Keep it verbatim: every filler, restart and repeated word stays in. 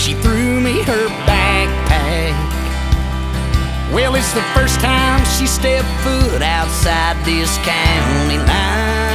she threw me her backpack. Well, it's the first time she stepped foot outside this county line.